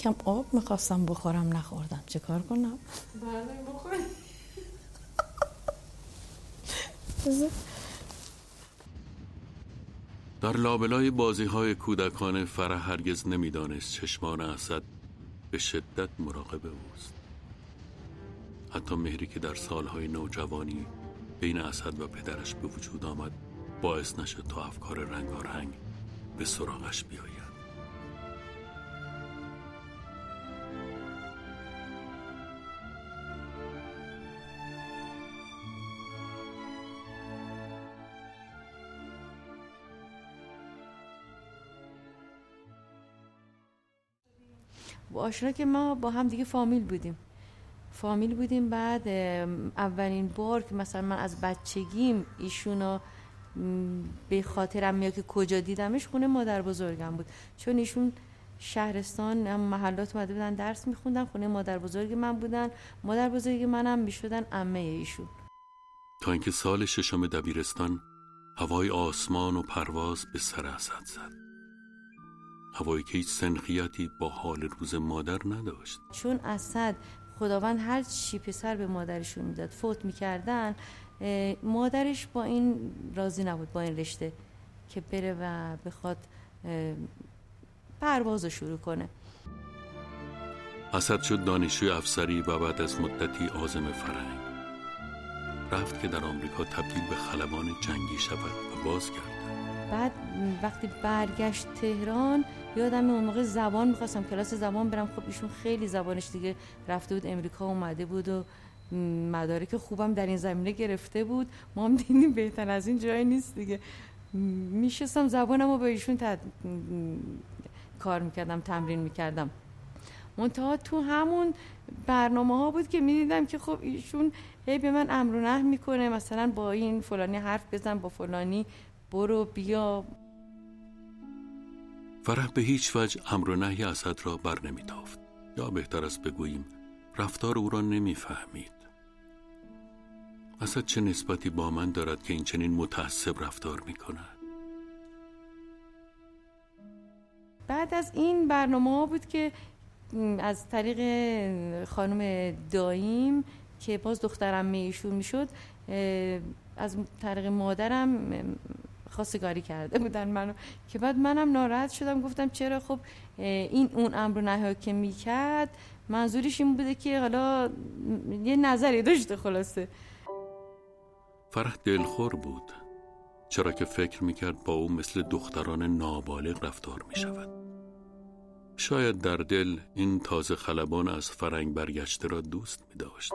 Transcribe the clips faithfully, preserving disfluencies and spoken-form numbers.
یکم آب میخواستم بخورم نخوردم، چه کار کنم؟ بله بخوری. در لابلای بازی‌های کودکانه فرح هرگز نمی‌دانست چشمان اسد به شدت مراقب اوست. حتی مهری که در سالهای نوجوانی بین اسد و پدرش به وجود آمد باعث نشد تا افکار رنگارنگ به سراغش بیاید. آشنا که ما با هم دیگه فامیل بودیم فامیل بودیم بعد اولین بار که مثلا من از بچگیم ایشونو به خاطرم میاد که کجا دیدمش خونه مادر بزرگم بود، چون ایشون شهرستان هم محلات اومده بودن درس میخوندن، خونه مادر بزرگ من بودن، مادر بزرگ منم میشدن عمه ایشون. تا اینکه سال ششم دبیرستان هوای آسمان و پرواز به سر اسد زد، هوایی که هیچ سنخیتی با حال روز مادر نداشت. چون اسد خداوند هر چی پسر به مادرشون میداد فوت میکردن، مادرش با این راضی نبود، با این رشته که بره و بخواد پرواز شروع کنه. اسد شد دانشجوی افسری و بعد از مدتی عازم فرهنگ رفت که در آمریکا تبدیل به خلبان جنگی شود و بازگرد. بعد وقتی برگشت تهران یادم اون موقع زبان میخواستم کلاس زبان برم، خب ایشون خیلی زبانش دیگه رفته بود امریکا اومده بود و مدارک خوبم در این زمینه گرفته بود، ما هم دیدیم بهتر از این جایی نیست دیگه. میشستم زبانم رو به ایشون تد... کار میکردم، تمرین میکردم. منتها تو همون برنامه ها بود که میدیدم که خب ایشون هی به من امر و نهی میکنه، مثلا با این فلانی حرف بزن، با فلانی برو بیا. فرح به هیچ وجه امر و نهی اسد را بر نمیتافت، یا بهتر است بگوییم رفتار او را نمیفهمید. اسد چه نسبتی با من دارد که این چنین متعصب رفتار میکند؟ بعد از این برنامه ها بود که از طریق خانم دایم که باز دخترم ایشون میشد، از طریق مادرم خواستگاری کرده بودن منو، که بعد منم ناراحت شدم، گفتم چرا؟ خب این اون امر و نهی که میکرد منظورش این بوده که حالا یه نظری داشته. خلاصه فرح دلخور بود، چرا که فکر میکرد با او مثل دختران نابالغ رفتار میشود. شاید در دل این تازه خلبان از فرنگ برگشته را دوست می‌داشت،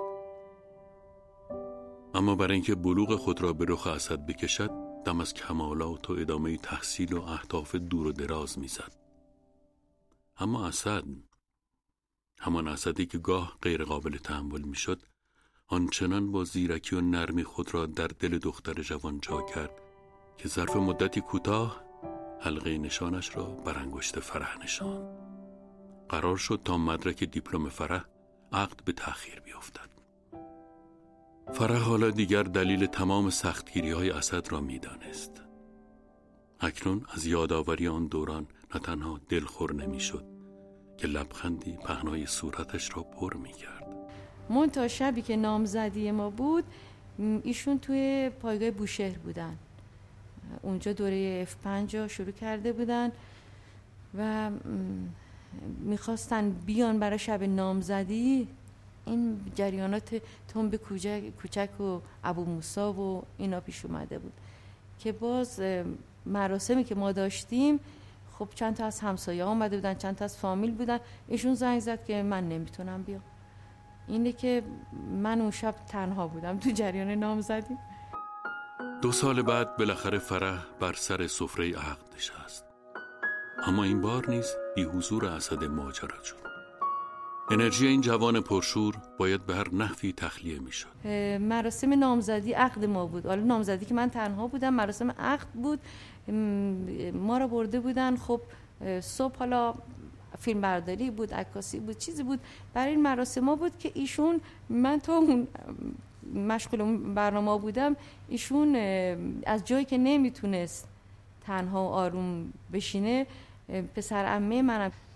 اما برای اینکه بلوغ خود را به رخ اسد بکشد دم از کمالات و ادامه تحصیل و اهداف دور و دراز می‌زد. اما اسد، همان اسدی که گاه غیر قابل تحمل می‌شد، آنچنان با زیرکی و نرمی خود را در دل دختر جوان جا کرد که ظرف مدتی کوتاه حلقه نشانش را بر انگشت فرح نشاند. قرار شد تا مدرک دیپلم فرح عقد به تأخیر بیفتد. فرح حالا دیگر دلیل تمام سختگیری های اسد را می دانست. اکنون از یادآوری آن دوران نه تنها دلخور نمی شد که لبخندی پهنای صورتش را پر می کرد. من تا شبی که نامزدی ما بود ایشون توی پایگاه بوشهر بودن، اونجا دوره اف پنج شروع کرده بودن و میخواستن بیان برای شب نامزدی. این جریانات تنب کوچک و ابو موسی و اینا پیش اومده بود که باز مراسمی که ما داشتیم، خب چند تا از همسایه ها اومده بودن، چند تا از فامیل بودن. ایشون زنگ زد که من نمیتونم بیام. اینه که من اون شب تنها بودم تو جریان نامزدی. دو سال بعد بالاخره فرح بر سر سفره عقد نشست، اما این بار نیز بی حضور اسد ماجرا شد. انرژی این جوان پرشور باید به هر نحوی تخلیه می شد. مراسم نامزدی عقد ما بود، حالا نامزدی که من تنها بودم، مراسم عقد بود. ما را برده بودن، خب صبح حالا فیلم برداری بود، عکاسی بود، چیزی بود برای این مراسم ما بود که ایشون، من تا اون مشغول اون برنامه بودم، ایشون از جایی که نمیتونست تنها و آروم بشینه، پسر عمه منم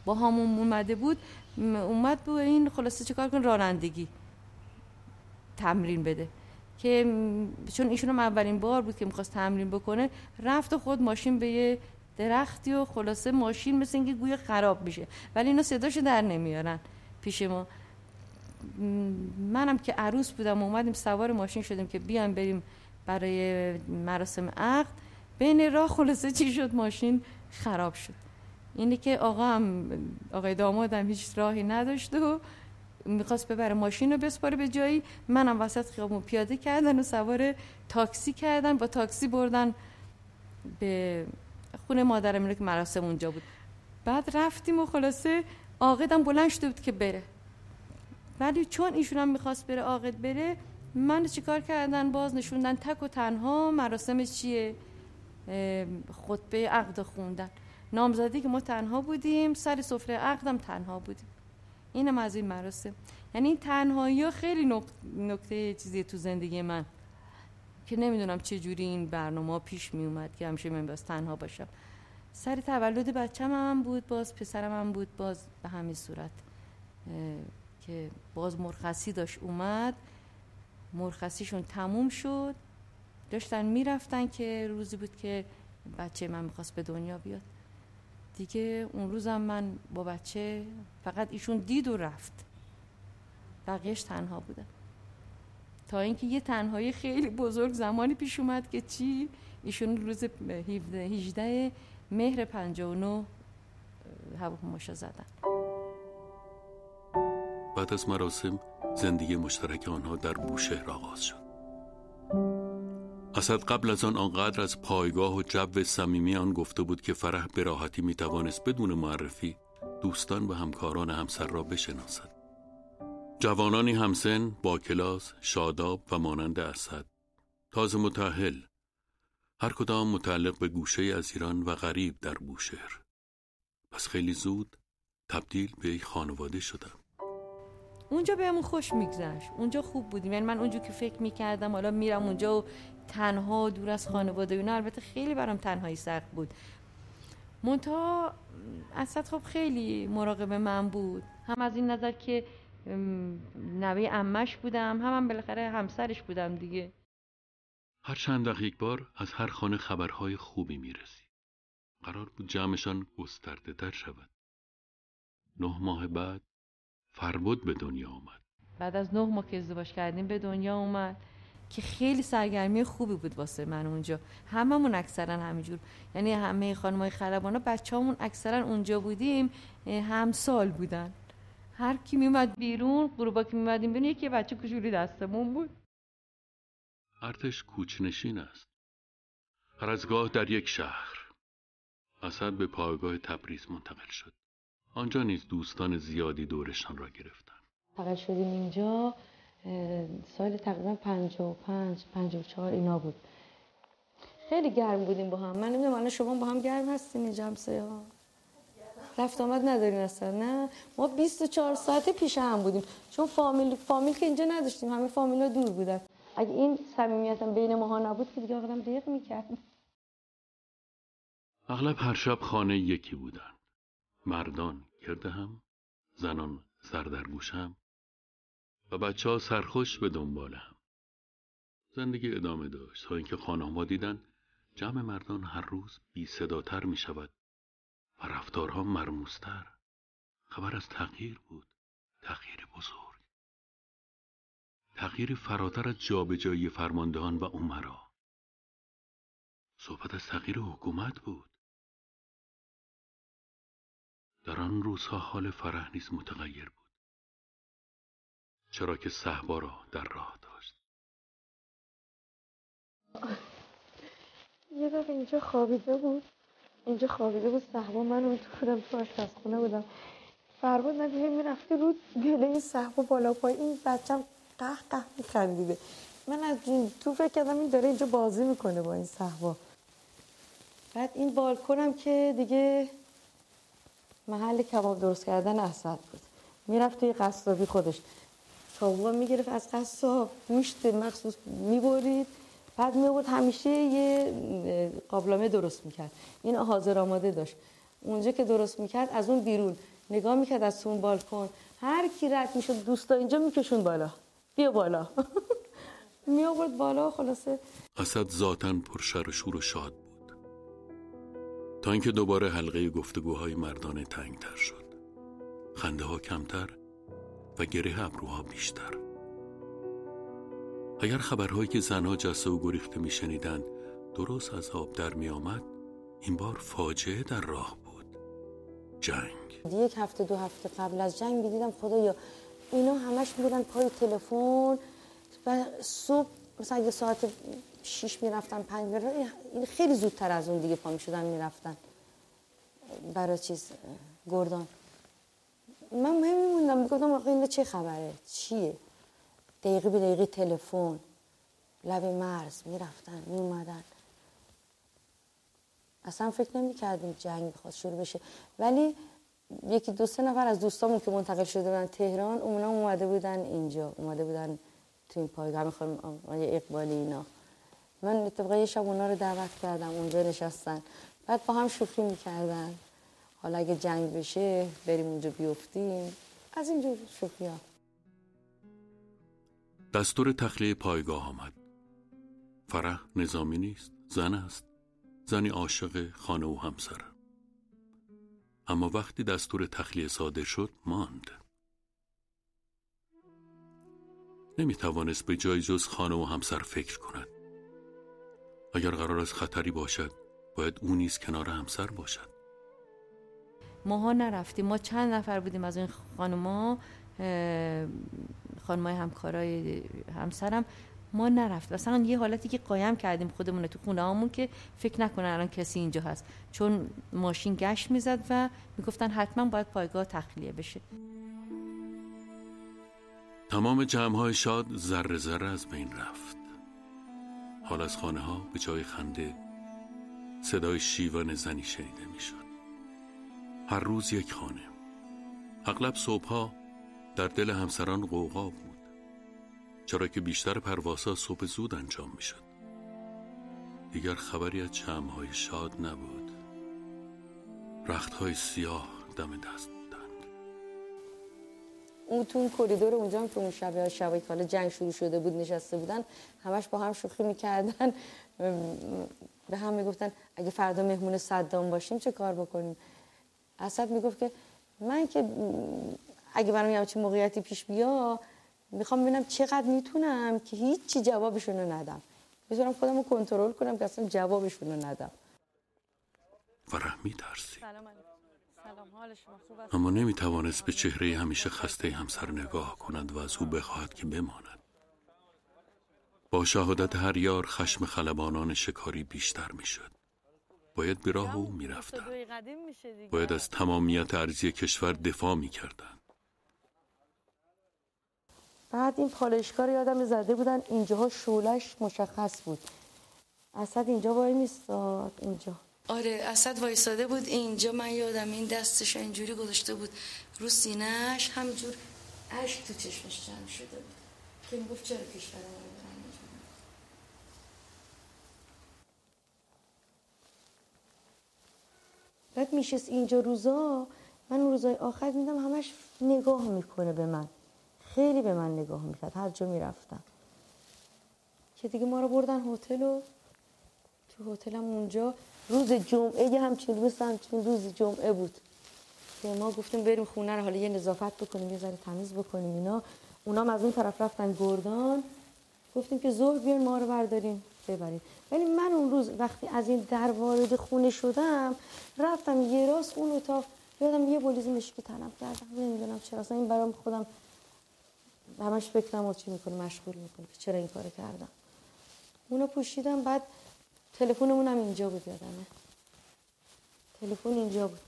با همون اومده بود، اومد با این خلاصه چیکار کن رانندگی تمرین بده، که چون ایشون اولین بار بود که میخواست تمرین بکنه، رفت و خود ماشین به یه درختی و خلاصه ماشین مثل اینکه گویا خراب میشه، ولی اینا صداشو در نمیارن پیش ما. منم که عروس بودم اومدیم سوار ماشین شدیم که بیایم بریم برای مراسم عقد، بین راه خلاصه چی شد، ماشین خراب شد. اینی که آقا هم آقای دامادم هیچ راهی نداشت و میخواست ببره ماشین رو بسپاره به جایی، منم وسط خیابون پیاده کردن و سوار تاکسی کردن، با تاکسی بردن به خونه مادرم اینو که مراسم اونجا بود. بعد رفتیم و خلاصه عاقدم بلند شده بود که بره، ولی چون ایشون هم میخواست بره عاقد بره، من چیکار کردن، باز نشوندن تک و تنها مراسم چیه، خطبه عقد خوندن، نامزدی که ما تنها بودیم، سر سفره عقدم تنها بودیم. اینم از این مراسم. یعنی این تنهایی ها خیلی نق... نکته چیزی تو زندگی من که نمیدونم چه جوری این برنامه پیش می اومد که همیشه من باز تنها باشم. سر تولد بچه‌م هم بود، باز پسرم هم بود، باز به همین صورت که باز مرخصی داشت اومد، مرخصیشون تموم شد، داشتن میرفتن که روزی بود که بچه من میخواست به دنیا بیاد دیگه. اون روزم من با بچه فقط ایشون دید و رفت، بقیهش تنها بودم، تا اینکه یه تنهایی خیلی بزرگ زمانی پیش اومد که چی، ایشون روز هجده مهر پنجاه و نه هواپیماشو زدن. بعد از مراسم زندگی مشترک آنها در بوشهر آغاز شد. اسد قبل از آن آنقدر از پایگاه و جو صمیمی آن گفته بود که فرح به راحتی می توانست بدون معرفی دوستان و همکاران همسر را بشناسد. جوانانی همسن، با کلاس، شاداب و مانند اسد، تازه متأهل، هر کدام متعلق به گوشه از ایران و غریب در بوشهر. پس خیلی زود تبدیل به یک خانواده شدم. اونجا بهمون خوش میگذشت، اونجا خوب بودیم. یعنی من اونجا که فکر میکردم حالا میرم اونجا و تنها دور از خانواده اینا، البته خیلی برام تنهایی سخت بود. منتها اسد خب خیلی مراقب من بود، هم از این نظر که نوه عمش بودم، هم هم بالاخره همسرش بودم دیگه. هر چند دقیقه بار از هر خانه خبرهای خوبی میرسید. قرار بود جمعشان گسترده تر شود. نه ماه بعد فربد به دنیا آمد. بعد از نه ماه که ازدواج کردیم به دنیا اومد که خیلی سرگرمی خوبی بود واسه من اونجا. هممون اکثرا همینجور، یعنی همه خانمای خلبانا بچه‌مون اکثرا اونجا بودیم، همسال بودن. هر کی میومد بیرون، غروبا که میومدیم بیرون، یکی بچه کوچولی دستمون بود. ارتش کوچنشین است. هر از گاه در یک شهر. اسد به پایگاه تبریز منتقل شد. آنجا نیز دوستان زیادی دورشان را گرفتن. منتقل شدیم اینجا سال تقریبا پنجاه و پنج پنجاه و چهار اینا بود. خیلی گرم بودیم با هم. من نمیدونم الان شما با هم گرم هستین اینجا همسایه ها؟ رفت آمد ندارین اصلا؟ نه، ما بیست و چهار ساعته پیش هم بودیم، چون فامیل فامیل که اینجا نداشتیم، همه فامیلا دور بودن. اگه این صمیمیت هم بین ماها نبود که دیگه آدم ریق می‌کرد. اغلب هر شب خانه یکی بودن. مردان گرد هم، زنان سر در گوش هم و بچه ها سرخوش به دنبال هم. زندگی ادامه داشت تا اینکه خانم‌ها دیدن جمع مردان هر روز بی صداتر می شود و رفتارها مرموزتر. خبر از تغییر بود، تغییر بزرگ، تغییر فراتر از جابجایی فرماندهان و امرا. صحبت از تغییر حکومت بود. در آن روزها حال فرح نیز متغیر بود، چرا که صحبا را در راه داشت. یه دفعه اینجا خوابیده بود، اینجا خوابیده بود صحبا، من اون تو بودم، تو آشپزخونه بودم. فرباد ندیه میرفته رو گله این صحبا بالا پای این بچم قه قه میخندیده. من از تو فکر کردم این داره اینجا بازی میکنه با این صحبا. بعد این بالکنم که دیگه محل کباب درست کردن اسد بود. میرفت توی قصابی خودش کباب میگرفت از قصاب، گوشت مخصوص میبرید، بعد میبرد همیشه یه قابلمه درست میکرد. این حاضر آماده داشت. اونجا که درست میکرد از اون بیرون نگاه میکرد از اون بالکن، هر کی رد میشد دوستا اینجا میکشون بالا، بیا بالا می آورد بالا. خلاصه اسد ذاتاً پرشر و شور و شاد بود، تا اینکه دوباره حلقه گفتگوهای مردانه تنگتر شد، خنده ها کمتر و گره ابروها بیشتر. اگر خبرهایی که زنها جسته و گریخته میشنیدند درست از آب در می آمد، این بار فاجعه در راه بود. جنگ. یک هفته دو هفته قبل از جنگ دیدم خدایا اینا همش میبودن پای تلفن و صبح مثلا اگه ساعت شیش میرفتن پنج میرفتن، خیلی زودتر از اون دیگه پا میشدن میرفتن برای چیز گردان. من مهم میموندم میگفتم آقا این چه خبره چیه، دقیقه به دقیقه تلفن لب مرز میرفتن میومدن. اصلا فکر نمی کردیم جنگ بخواد شروع بشه، ولی یکی دو سه نفر از دوستامون که منتقل شده بودن تهران، اونا اومده بودن اینجا، اومده بودن تو این پایگاه خانم اقبالی اینا. من طبقه یه شب اونا رو دعوت کردم اونجا نشستن، بعد با هم شوخی میکردن حالا اگه جنگ بشه بریم اونجا بیفتیم، از اینجور شوخی ها. دستور تخلیه پایگاه آمد. فرح نظامی نیست، زن است، زنی عاشق خانه و همسر. اما وقتی دستور تخلیه صادر شد ماند. نمی توانست به جای جز خانه و همسر فکر کند. اگر قرار است خطری باشد باید او نیز کنار همسر باشد. ماها نرفتیم، ما چند نفر بودیم از این خانوما، خانمای همکارای همسرم، ما نرفت. مثلا یه حالتی که قایم کردیم خودمون تو خونه هامون که فکر نکنن الان کسی اینجا هست، چون ماشین گشت میزد و میگفتن حتما باید پایگاه تخلیه بشه. تمام جمع‌های شاد ذره ذره از بین رفت. حال از خانه ها به جای خنده صدای شیون زنی شنیده میشد. هر روز یک خانه. اغلب صبحها در دل همسران غوغا بود، چرا که بیشتر پروازها صبح زود انجام می شد. دیگر خبری از جمع‌های شاد نبود. رختهای سیاه دم دست بودند. اون تو اون کوریدور اونجا هم که اون شبه شبایی که حالا جنگ شروع شده بود نشسته بودن، همش با هم شوخی میکردن، به هم میگفتن اگه فردا مهمون صدام باشیم چه کار بکنیم. اسد میگفت که من که اگه برام همچین موقعیتی پیش بیا میخوام ببینم چقدر میتونم که هیچی جوابشون رو ندم، بذارم خودم رو کنترل کنم که اصلا جوابشون رو ندم. فرح میترسید، سلام علیکم. سلام، حال شما خوب است؟ اما نمیتوانست به چهره همیشه خسته همسر نگاه کند و از او بخواهد که بماند. با شهادت هر یار خشم خلبانان شکاری بیشتر میشد. باید به راه او میرفتند، باید از تمامیت ارضی کشور دفاع میکردند. بعد این پالایشگاه رو یادم زده بودن اینجاها شعله‌اش مشخص بود. اسد اینجا وای میستاد اینجا. آره اسد وایساده بود اینجا، من یادم این دستش اینجوری گذاشته بود رو سینه‌اش، همینجور اشک تو چشمش جمع شده بود که میگفت چرا کشور ما رو برن اینجوری. بعد میشست اینجا روزا، من روزای آخر میدم همش نگاه میکنه به من، خیلی به من نگاه میکرد هر جا میرفتم. که دیگه ما رو بردن هتل و تو هتلم اونجا روز جمعه یه همچین روز همچین روز جمعه بود که ما گفتیم بریم خونه رو حالا یه نظافت بکنیم یه ذره تمیز بکنیم اینا. اونام از اون طرف رفتن گردان، گفتیم که ظهر بیان ما رو بردارین ببرین. ولی من اون روز وقتی از این در وارد خونه شدم رفتم یه راست اون اتاق، یادم یه بولیز مشکی تنم کردم، نمیدونم چرا، اصلا این برام خودم همش فکرم رو چی میکنه مشغول میکنه که چرا این کارو کردم. اونو پوشیدم. بعد تلفنمون هم اینجا بود، یادمه تلفن اینجا بود،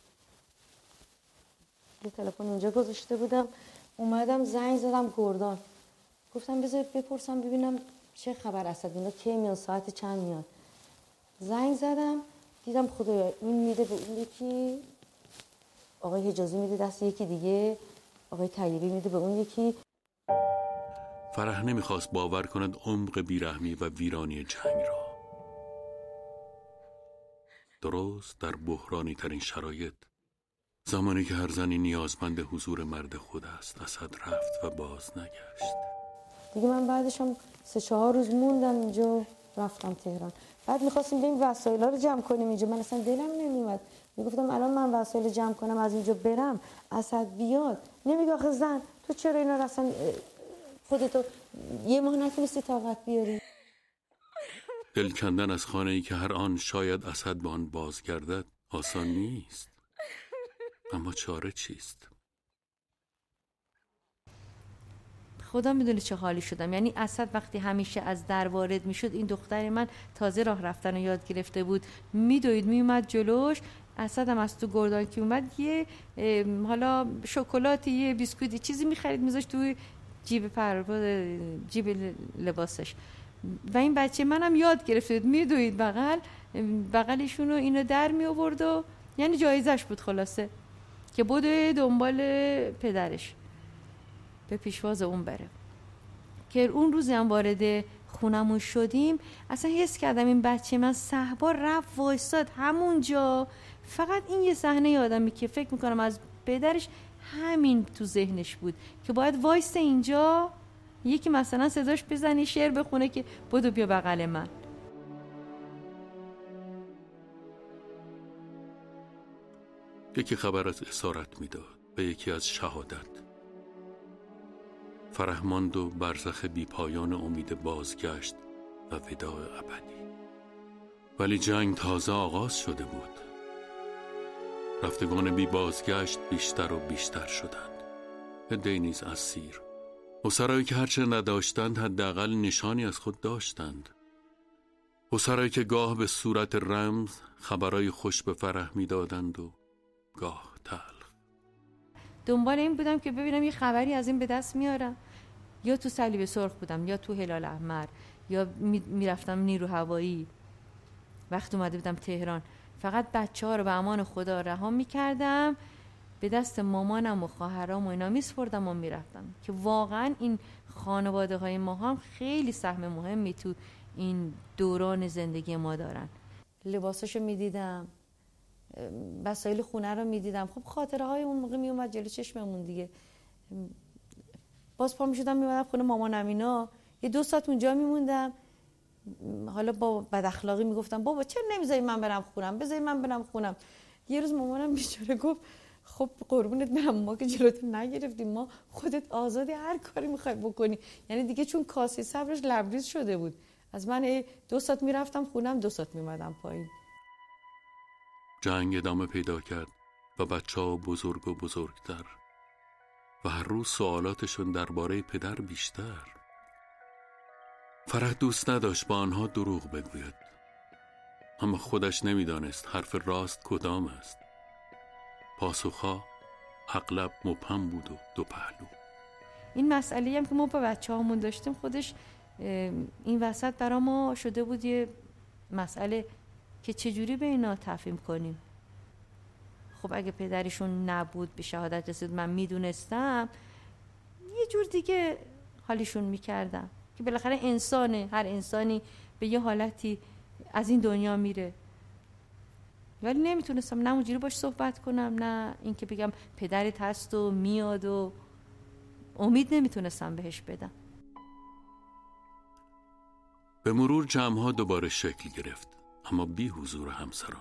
یه تلفن اینجا گذاشته بودم. اومدم زنگ زدم گردان، گفتم بذار بپرسم ببینم چه خبر اسد، اینا کی میان، ساعت چند میان. زنگ زدم دیدم خدایا این میده به اون یکی، آقای حجازی میده دست یکی دیگه، آقای طیبی میده به اون یکی. فرح نمیخواست باور کند عمق بیرحمی و ویرانی جنگ را. درست در بحرانی ترین شرایط زمانی که هر زنی نیازمند حضور مرد خود است، اسد رفت و باز نگشت. دیگه من بعدش هم سه چهار روز موندم اینجا، رفتم تهران. بعد میخواستیم بریم وسایل ها رو جمع کنیم اینجا، من اصلا دلم نمیومد. میگفتم الان من وسایل جمع کنم از اینجا برم، اسد بیاد. نمیگه آخه زن تو چرا اینا رو اصلا خودتو یه ماه نتونستی طاقت بیاری؟ دل کندن از خانه‌ای که هر آن شاید اسد به آن بازگردد آسان نیست. اما چاره چیست؟ خدا میدونه چه حالی شدم. یعنی اسد وقتی همیشه از در وارد میشد، این دختر من تازه راه رفتن رو یاد گرفته بود، میدوید میومد جلوش. اسد هم از تو گردان که اومد یه حالا شکلاتی، یه بیسکویتی، چیزی میخرید میذاشت توی جیب پرواز جیب لباسش. و این بچه منم یاد گرفته بود میدوید بغل بغلشون رو اینو در می آورد و یعنی جایزش بود خلاصه که بوده دنبال پدرش به پیشواز اون بره. که اون روزی هم وارد خونمون شدیم، اصلا حس کردم این بچه من صحبا رفت وایساد همونجا. فقط این یه صحنه یادمه که فکر میکنم از پدرش همین تو ذهنش بود که باید وایسته اینجا، یکی مثلا صداش بزنی شعر بخونه که بدو بیا بغل من. یکی خبر از اسارت میداد و یکی از شهادت. فرهماند و برزخ بی پایان امید بازگشت و وداع ابدی. ولی جنگ تازه آغاز شده بود. رفتگان بی بازگشت بیشتر و بیشتر شدند. عده‌ای نیز اسیر. اسرایی که هرچه نداشتند حداقل نشانی از خود داشتند. اسرایی که گاه به صورت رمز خبرای خوش به فرح میدادند و گاه تلخ. دنبال این بودم که ببینم یه خبری از این به دست میارم. یا تو صلیب سرخ بودم، یا تو هلال احمر، یا میرفتم نیرو هوایی. وقت اومده بودم تهران، فقط بچه ها رو به امان خدا رها میکردم، به دست مامانم و خواهرام و اینا میسپردم و میرفتم. که واقعا این خانواده های ما هم خیلی سهم مهمی تو این دوران زندگی ما دارن. لباساشو میدیدم، وسایل خونه رو میدیدم. خب خاطره های اون موقع میومد جلو چشممون دیگه. باز پا میشدم میمدم خونه مامانم اینا، یه دو ساعت اونجا میموندم. حالا با بد اخلاقی میگفتم بابا چرا نمیذاری من برم خونم، بذاری من برم خونم. یه روز مامانم بیچاره گفت خب قربونت برم، ما که جلوتو نگرفتیم، ما خودت آزادی هر کاری میخوای بکنی. یعنی دیگه چون کاسه صبرش لبریز شده بود، از من دو ساعت میرفتم خونم، دو ساعت میمدم پایین. جنگ ادامه پیدا کرد و بچه ها بزرگ و بزرگتر و هر روز سوالاتشون درباره پدر بیشتر. فرح دوست نداشت با آنها دروغ بگوید، اما خودش نمیدانست حرف راست کدام است. پاسخها اغلب مبهم بود و دو پهلو. این مسئله هم که ما با بچه هامون داشتیم، خودش این وسط برا ما شده بود یه مسئله که چجوری به اینا تفهیم کنیم. خب اگه پدرشون نبود، به شهادت رسید، من میدونستم یه جور دیگه حالیشون میکردم که بالاخره انسانه، هر انسانی به یه حالتی از این دنیا میره. ولی نمیتونستم نه اونجوری باش صحبت کنم، نه اینکه بگم پدرت هست و میاد و امید نمیتونستم بهش بدم. به مرور جمع‌ها دوباره شکل گرفت، اما بی حضور همسران.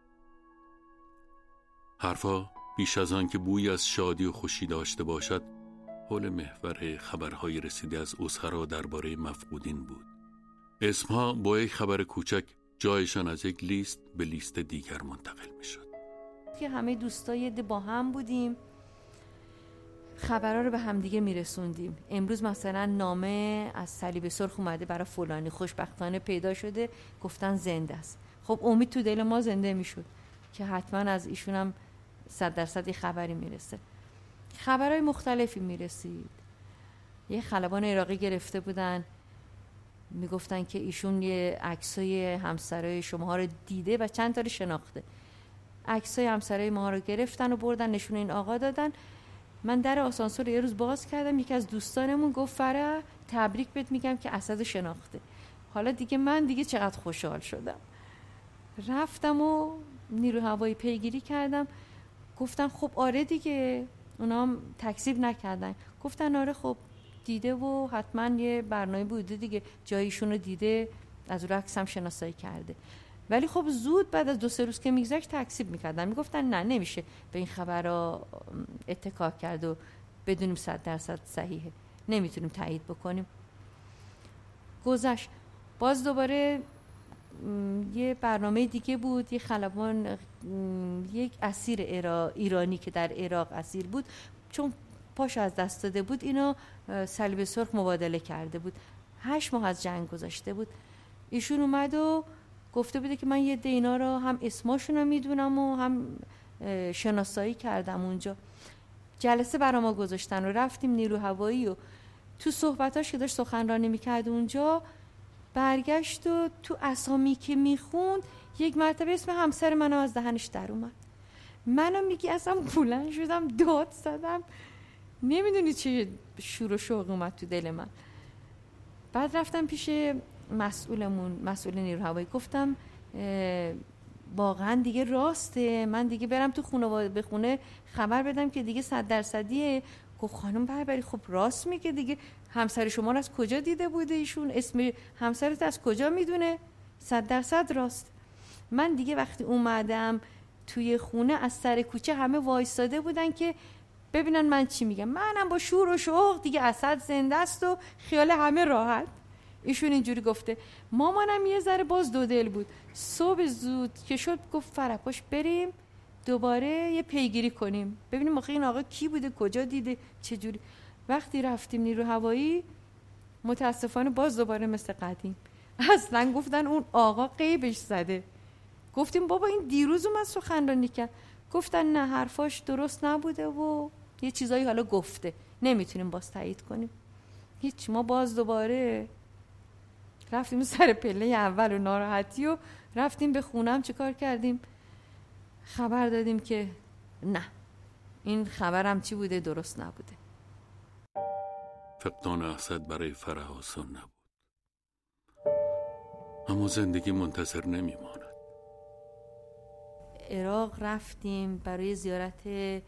حرفا بیش از آن که بوی از شادی و خوشی داشته باشد، حول محور خبرهای رسیده از اسرا درباره مفقودین بود. اسمها با یک خبر کوچک جایشان از یک لیست به لیست دیگر منتقل می شد. که همه دوستای با هم بودیم، خبرها رو به همدیگه میرسوندیم. امروز مثلا نامه از صلیب سرخ اومده برای فلانی، خوشبختانه پیدا شده، گفتن زنده است. خب امید تو دل ما زنده میشد که حتما از ایشون هم صد درصد خبری میرسه. خبرهای مختلفی میرسید. یه خلبان عراقی گرفته بودن، میگفتن که ایشون یه عکسای همسرای شما رو دیده و چند تا رو شناخته. عکسای همسرای ما رو گرفتن و بردن نشون این آقا دادن. من در آسانسور یه روز باز کردم، یکی از دوستانمون گفت فرح تبریک بهت میگم که اسد شناخته. حالا دیگه من دیگه چقدر خوشحال شدم. رفتم و نیرو هوایی پیگیری کردم، گفتن خب آره دیگه، اونا هم تکذیب نکردن، گفتن آره خب دیده و حتما یه برنامه بوده دیگه، جایشون رو دیده، از رو عکس هم شناسایی کرده. ولی خب زود بعد از دو سه روز که میگذشت تکذیب میکردن، میگفتن نه نمیشه به این خبرها اتکا کرد و بدونیم صد درصد صحیحه، نمیتونیم تایید بکنیم. گذشت. باز دوباره یه برنامه دیگه بود، یه خلبان، یک اسیر ایرانی که در عراق اسیر بود، چون پاش از دست داده بود اینو صلیب سرخ مبادله کرده بود، هشت ماه از جنگ گذشته بود. ایشون اومد و گفته بوده که من یه دینا رو هم اسماشون رو میدونم و هم شناسایی کردم. اونجا جلسه برا ما گذاشتن و رفتیم نیرو هوایی و تو صحبتاش که داشت سخنرانی میکرد اونجا برگشت و تو اسامی که میخوند یک مرتبه اسم همسر منو از دهنش در اومد. منو میگی اصلا بلند شدم داد زدم، نمیدونی چه شور و شوق اومد تو دل من. بعد رفتم پیش مسئولمون، مسئول نیرو هوایی، گفتم واقعا دیگه راسته، من دیگه برم تو خونه به خونه خبر بدم که دیگه صد درصدیه. گفت خانم بربری خب راست میگه دیگه، همسر شما رو از کجا دیده بوده ایشون، اسم همسرت از کجا میدونه، صد درصد راست. من دیگه وقتی اومدم توی خونه از سر کوچه همه وایساده بودن که ببینن من چی میگم، منم با شور و شوق دیگه اسد زنده است و خیال همه راحت. ایشون اینجوری گفته. مامانم یه ذره باز دو دل بود، صبح زود که شد گفت فرپاش بریم دوباره یه پیگیری کنیم ببینیم آخه این آقا کی بوده، کجا دیده، چه جوری. وقتی رفتیم نیرو هوایی متاسفانه باز دوباره مثل قدیم اصلا گفتن اون آقا غیبش زده. گفتیم بابا این دیروز اومد سخنرانی کرد، گفتن نه حرفاش درست نبوده و یه چیزایی حالا گفته، نمیتونیم باز تایید کنیم. هیچ، ما باز دوباره رفتیم سر پله اول و ناراحتی و رفتیم به خونم. چه کار کردیم؟ خبر دادیم که نه این خبرم چی بوده درست نبوده. فقدان اسد برای فرح آسان نبود، اما زندگی منتظر نمیماند. عراق رفتیم برای زیارت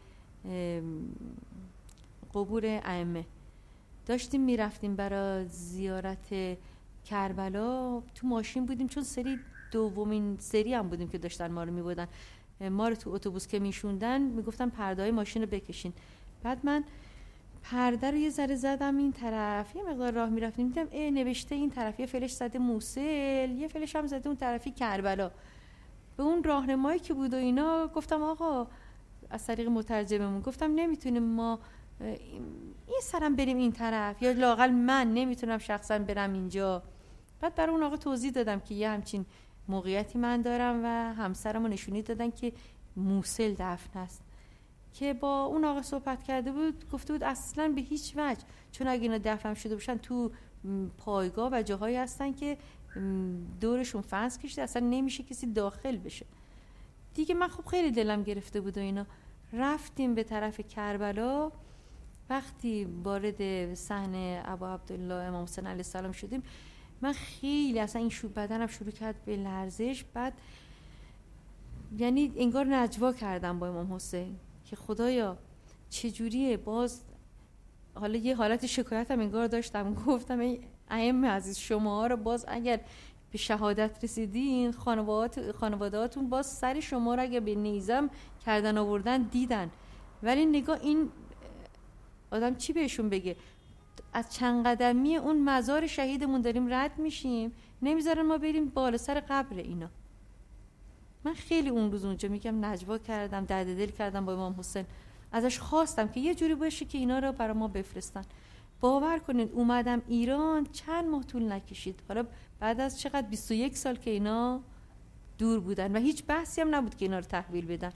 قبور ائمه، داشتیم میرفتیم برای زیارت کربلا، تو ماشین بودیم چون سری دومین سری هم بودیم که داشتن ما رو میبردن، ما رو تو اتوبوس که میشوندن میگفتن پرده‌های ماشین رو بکشین. بعد من پرده رو یه ذره زدم این طرف، یه مقدار راه میرفتیم دیدم ای نوشته این طرف یه فلش زده موصل، یه فلش هم زده اون طرفی کربلا. به اون راهنمایی که بود و اینا گفتم آقا از طریق مترجممون گفتم نمیتونیم ما این سرم بریم این طرف، یا لااقل من نمیتونم شخصا برم اینجا. بعد برای اون آقا توضیح دادم که یه همچین موقعیتی من دارم و همسرمو نشونی دادن که موصل دفن است. که با اون آقا صحبت کرده بود، گفته بود اصلا به هیچ وجه، چون اگه اینا دفن شده باشن تو پایگاه و جاهایی هستن که دورشون فنس کشیده، اصلا نمیشه کسی داخل بشه. دیگه من خب خیلی دلم گرفته بود و اینا. رفتیم به طرف کربلا. وقتی وارد صحنه ابا عبدالله امام حسین علیه السلام شدیم من خیلی اصلا این شو بدنم شروع کرد به لرزش. بعد یعنی انگار نجوا کردم با امام حسین که خدایا چجوریه. باز حالا یه حالت شکایتم انگار داشتم، گفتم ای ائمه عزیز شما رو باز اگر به شهادت رسیدین خانوادهات خانوادهاتون باز سر شما رو اگر به نیزم کردن آوردن دیدن، ولی نگاه این آدم چی بهشون بگه؟ از چند قدمی اون مزار شهیدمون داریم رد میشیم، نمیذارن ما بریم بالا سر قبر اینا. من خیلی اون روز اونجا میگم نجوا کردم، درد دل کردم با امام حسین، ازش خواستم که یه جوری باشه که اینا رو برای ما بفرستن. باور کنید اومدم ایران چند ماه طول نکشید، حالا بعد از چقدر بیست و یک سال که اینا دور بودن و هیچ بحثی هم نبود که اینا رو تحویل بدن.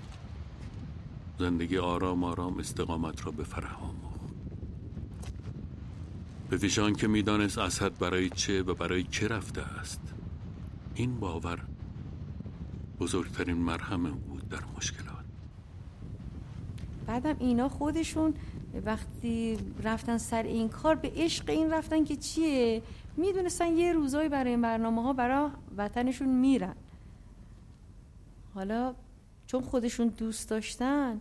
زندگی آرام آرام استقامت را به فرح آموخت. به ویژان که میدانست اسد برای چه و برای که رفته است. این باور بزرگترین مرهم بود در مشکلات. بعدم اینا خودشون وقتی رفتن سر این کار به عشق این رفتن که چیه، میدونستن یه روزایی برای این برنامه ها برای وطنشون میرن. حالا چون خودشون دوست داشتن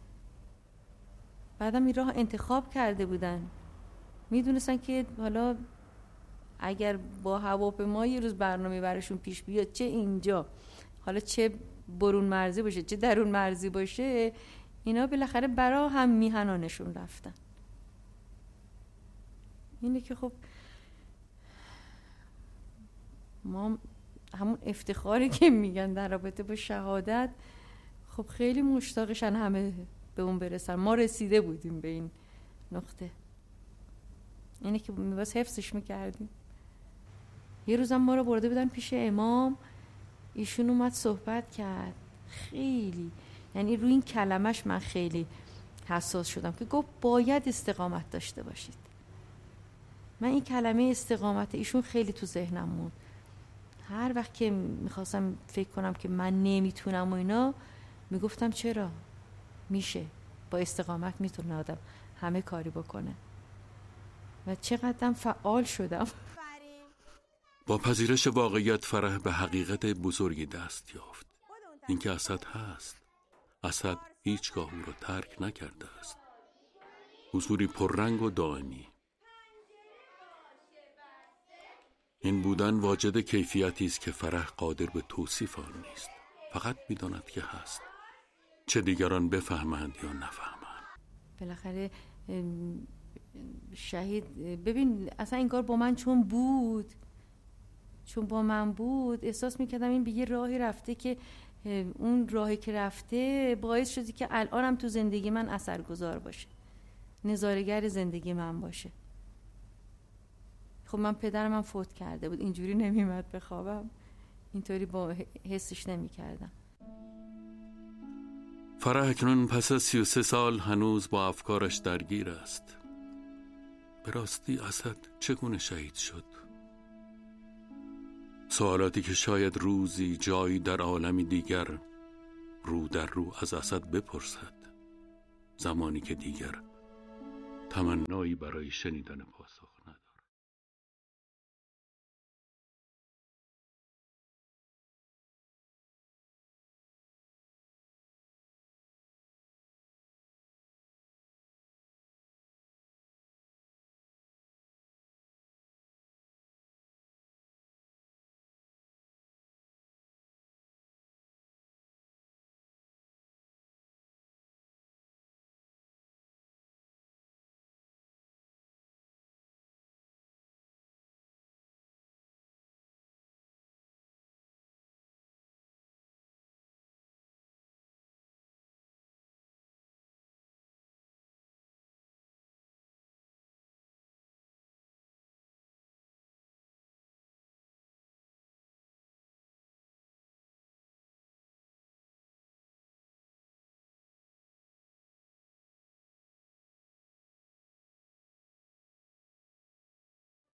بعدم این راه انتخاب کرده بودن، میدونستن که حالا اگر با هواپیما یه روز برنامه براشون پیش بیاد، چه اینجا حالا چه برون مرزی باشه چه درون مرزی باشه، اینا بالاخره برا هم میهنانشون رفتن. اینه که خب ما همون افتخاری که میگن در رابطه با شهادت، خب خیلی مشتاقشن همه به اون برسن. ما رسیده بودیم به این نقطه، اینه که میواز حفظش میکردیم. یه روزم ما رو برده بودن پیش امام، ایشون اومد صحبت کرد، خیلی یعنی روی این کلمش من خیلی حساس شدم که گفت باید استقامت داشته باشید. من این کلمه استقامت ایشون خیلی تو ذهنم موند. هر وقت که میخواستم فکر کنم که من نمیتونم و اینا، میگفتم چرا؟ میشه، با استقامت میتونه آدم همه کاری بکنه. و چقدرم فعال شدم. با پذیرش واقعیت فرح به حقیقت بزرگی دست یافت، اینکه اسد هست. اسد هیچگاه او را ترک نکرده است. حضوری پررنگ و دائمی. این بودن واجد کیفیتی است که فرح قادر به توصیف آن نیست، فقط می‌داند که هست، چه دیگران بفهمند یا نفهمند. بالاخره شهید ببین اصلا این کار با من چون بود چون با من بود احساس میکردم این به یه راهی رفته که اون راهی که رفته باعث شده که الانم تو زندگی من اثرگذار باشه، نظاره‌گر زندگی من باشه. خب من پدرم هم فوت کرده بود، اینجوری نمیمد بخوابم، اینطوری با حسش نمیکردم. فرح اکنون پس از سی و سه سال هنوز با افکارش درگیر است. به راستی اسد چگونه شهید شد؟ سوالاتی که شاید روزی جایی در عالمی دیگر رو در رو از اسد بپرسد، زمانی که دیگر تمنایی برای شنیدن پاسخ